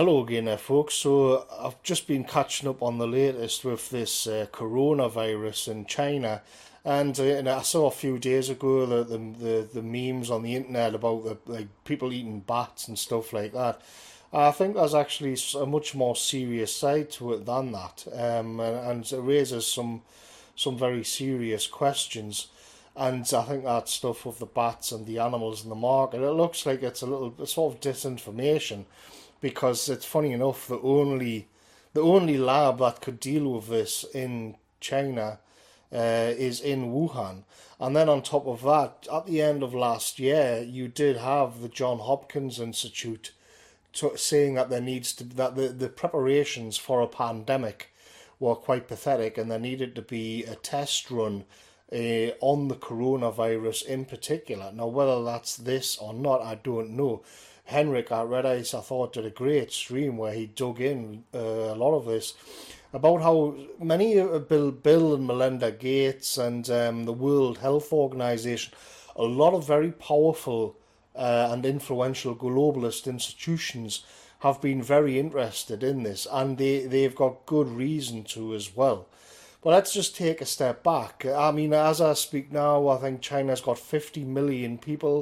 Hello again there, folks. So I've just been catching up on the latest with this coronavirus in China, and I saw a few days ago the memes on the internet about the like people eating bats and stuff like that. I think there's actually a much more serious side to it than that, and it raises some very serious questions. And I think that stuff with the bats and the animals in the market, it looks like it's a little sort of disinformation, because it's funny enough, the only lab that could deal with this in China is in Wuhan. And then on top of that, at the end of last year, you did have the John Hopkins Institute saying that the preparations for a pandemic were quite pathetic, and there needed to be a test run on the coronavirus in particular. Now, whether that's this or not, I don't know. Henrik at Red Ice, I thought, did a great stream where he dug in a lot of this about how many Bill and Melinda Gates and the World Health Organization, a lot of very powerful and influential globalist institutions have been very interested in this, and they've got good reason to as well. But let's just take a step back. I mean, as I speak now, I think China's got 50 million people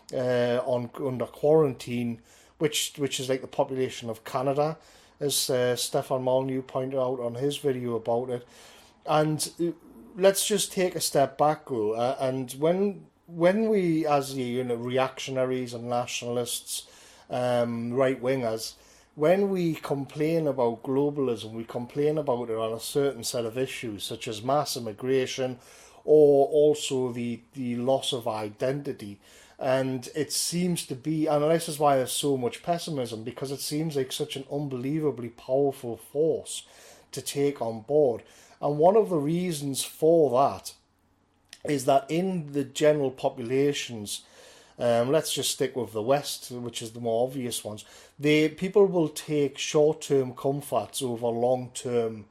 under quarantine, which is like the population of Canada, as Stefan Molyneux pointed out on his video about it. And let's just take a step back, though, and when we, as reactionaries and nationalists, right wingers, when we complain about globalism, we complain about it on a certain set of issues, such as mass immigration, or also the loss of identity. And it seems to be, and this is why there's so much pessimism, because it seems like such an unbelievably powerful force to take on board. And one of the reasons for that is that in the general populations, let's just stick with the West, which is the more obvious ones, people will take short-term comforts over long-term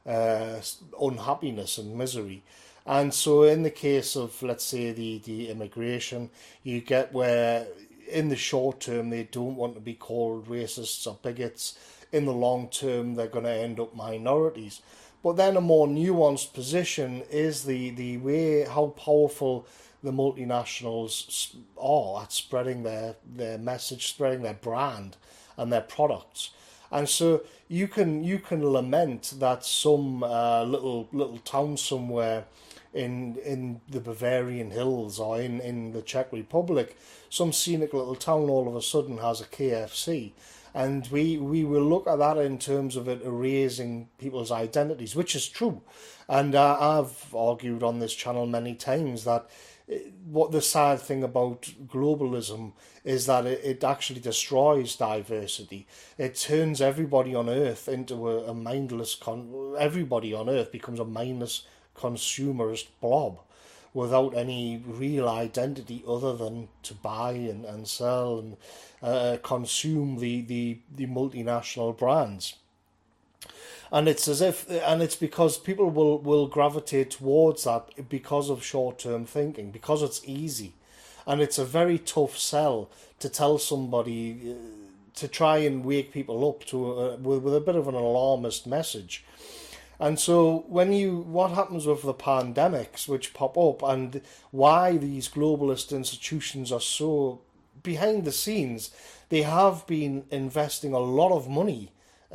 unhappiness and misery. And so in the case of, let's say, the immigration, you get where in the short term they don't want to be called racists or bigots. In the long term, they're going to end up minorities. But then a more nuanced position is the way how powerful the multinationals are at spreading their message, spreading their brand and their products. And so you can lament that some little town somewhere in the Bavarian hills or in the Czech Republic, some scenic little town all of a sudden has a KFC. And we will look at that in terms of it erasing people's identities, which is true. And I've argued on this channel many times that what the sad thing about globalism is that it actually destroys diversity. It turns everybody on Earth into a mindless... everybody on Earth becomes a mindless consumerist blob without any real identity other than to buy and sell and consume the multinational brands. And it's it's because people will gravitate towards that because of short-term thinking, because it's easy. And it's a very tough sell to tell somebody, to try and wake people up to with a bit of an alarmist message. And so what happens with the pandemics which pop up, and why these globalist institutions are so behind the scenes, they have been investing a lot of money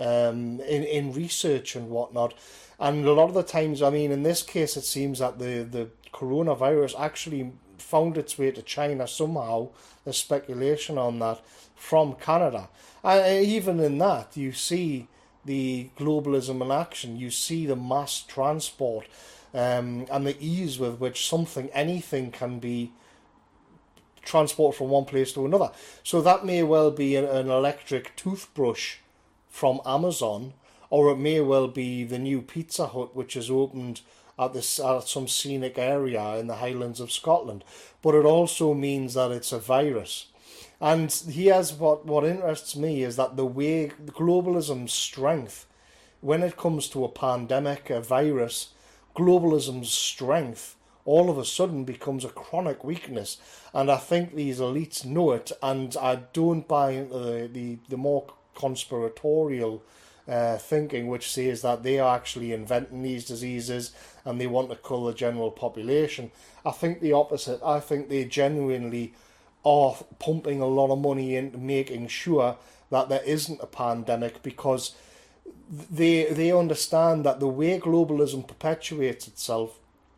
in research and whatnot. And a lot of the times, I mean, in this case, it seems that the coronavirus actually found its way to China somehow. There's speculation on that from Canada. And even in that, you see the globalism in action. You see the mass transport and the ease with which anything can be transported from one place to another. So that may well be an electric toothbrush from Amazon, or it may well be the new Pizza Hut which is opened at some scenic area in the Highlands of Scotland. But it also means that it's a virus. And here's what interests me is that the way globalism's strength, when it comes to a pandemic, a virus, globalism's strength all of a sudden becomes a chronic weakness. And I think these elites know it, and I don't buy into the more conspiratorial thinking, which says that they are actually inventing these diseases and they want to kill the general population. I think the opposite. I think they genuinely are pumping a lot of money into making sure that there isn't a pandemic, because they understand that the way globalism perpetuates itself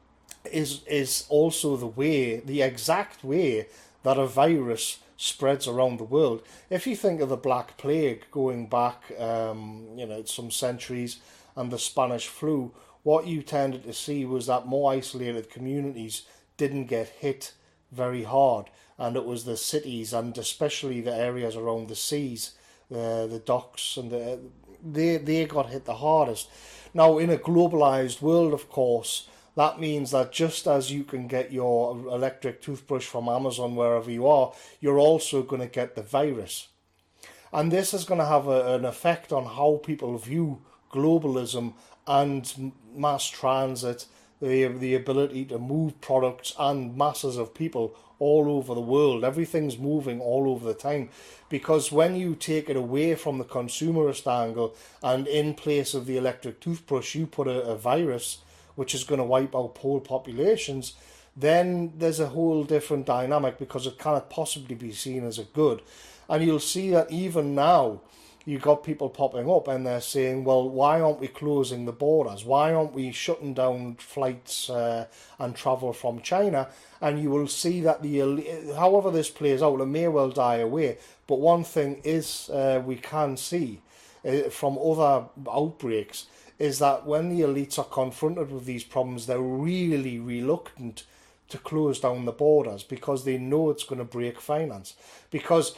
is also the exact way that a virus spreads around the world. If you think of the Black Plague going back, some centuries, and the Spanish flu, what you tended to see was that more isolated communities didn't get hit very hard, and it was the cities, and especially the areas around the seas, the docks, and they got hit the hardest. Now, in a globalized world, of course, that means that just as you can get your electric toothbrush from Amazon wherever you are, you're also going to get the virus. And this is going to have an effect on how people view globalism and mass transit, the ability to move products and masses of people all over the world. Everything's moving all over the time, because when you take it away from the consumerist angle and in place of the electric toothbrush you put a virus which is going to wipe out whole populations, then there's a whole different dynamic, because it cannot possibly be seen as a good. And you'll see that even now you've got people popping up and they're saying, well, why aren't we closing the borders? Why aren't we shutting down flights and travel from China? And you will see that however this plays out, it may well die away. But one thing is we can see from other outbreaks is that when the elites are confronted with these problems, they're really reluctant to close down the borders, because they know it's going to break finance. Because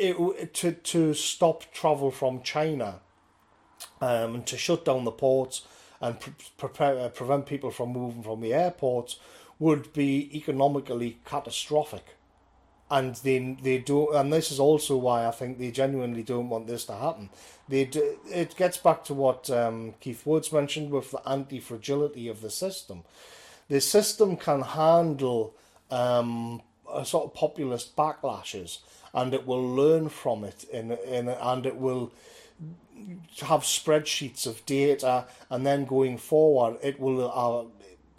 to stop travel from China and to shut down the ports and prevent people from moving from the airports would be economically catastrophic. And they don't, and this is also why I think they genuinely don't want this to happen. It gets back to what Keith Woods mentioned with the anti-fragility of the system. The system can handle a sort of populist backlashes, and it will learn from it, and it will have spreadsheets of data, and then going forward, it will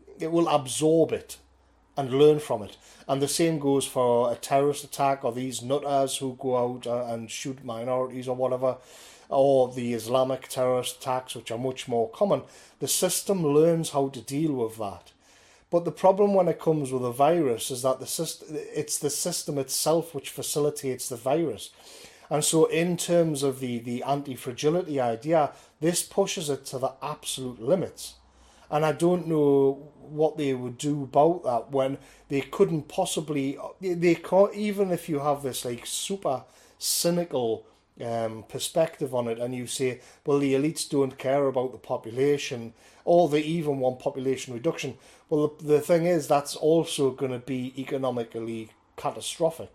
absorb it and learn from it. And the same goes for a terrorist attack, or these nutters who go out and shoot minorities or whatever, or the Islamic terrorist attacks, which are much more common. The system learns how to deal with that. But the problem when it comes with a virus is that it's the system itself which facilitates the virus. And so in terms of the anti-fragility idea, this pushes it to the absolute limits. And I don't know what they would do about that when they couldn't possibly, they can't, even if you have this like super cynical perspective on it, and you say, well, the elites don't care about the population, or they even want population reduction. Well, the thing is, that's also going to be economically catastrophic,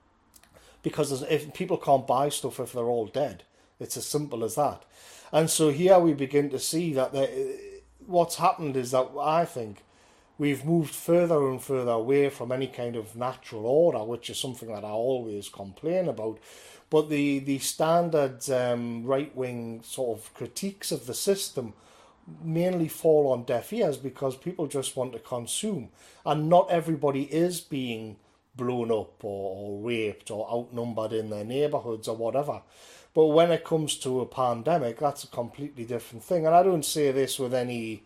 because if people can't buy stuff if they're all dead, it's as simple as that. And so here we begin to see that what's happened is that I think we've moved further and further away from any kind of natural order, which is something that I always complain about. But the standard right-wing sort of critiques of the system mainly fall on deaf ears, because people just want to consume. And not everybody is being blown up or raped or outnumbered in their neighbourhoods or whatever. But when it comes to a pandemic, that's a completely different thing. And I don't say this with any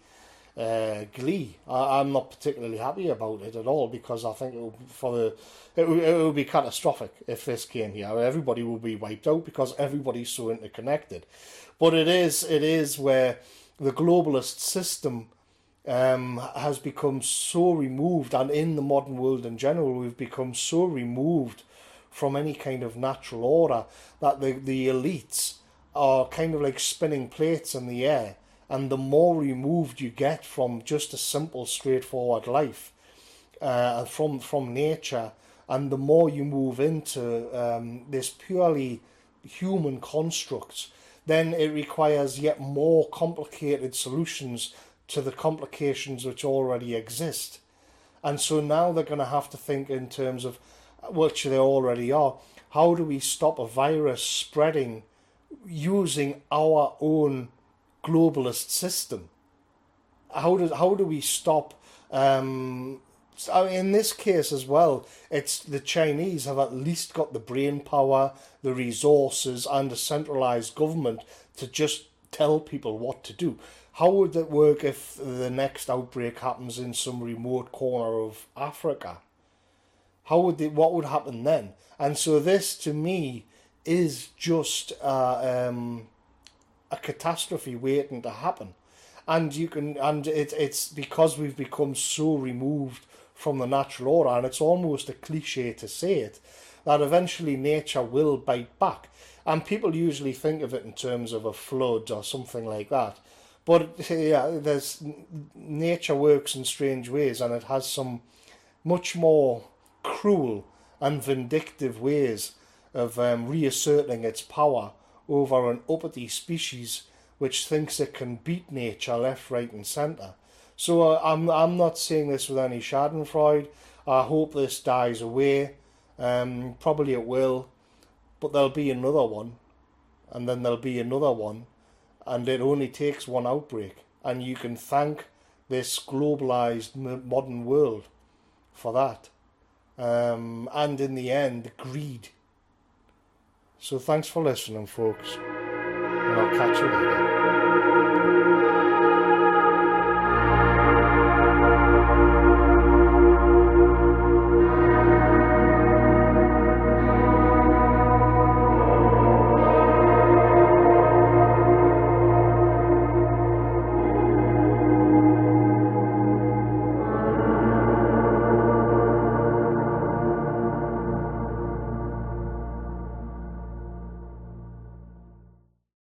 glee. I'm not particularly happy about it at all, because I think it would be catastrophic if this came here. Everybody will be wiped out because everybody's so interconnected. But it is where the globalist system has become so removed, and in the modern world in general, we've become so removed from any kind of natural order that the elites are kind of like spinning plates in the air. And the more removed you get from just a simple, straightforward life, from nature, and the more you move into this purely human constructs, then it requires yet more complicated solutions to the complications which already exist. And so now they're going to have to think in terms of, which they already are, how do we stop a virus spreading using our own globalist system. How do we stop? In this case as well, it's the Chinese have at least got the brain power, the resources, and a centralized government to just tell people what to do. How would it work if the next outbreak happens in some remote corner of Africa? What would happen then? And so this, to me, is just a catastrophe waiting to happen. And it's because we've become so removed from the natural order, and it's almost a cliche to say it, that eventually nature will bite back. And people usually think of it in terms of a flood or something like that. But yeah, nature works in strange ways, and it has some much more cruel and vindictive ways of reasserting its power over an uppity species which thinks it can beat nature left, right, and centre. So I'm not saying this with any schadenfreude. I hope this dies away. Probably it will, but there'll be another one, and then there'll be another one, and it only takes one outbreak, and you can thank this globalized modern world for that. And in the end, greed. So thanks for listening, folks, and I'll catch you later.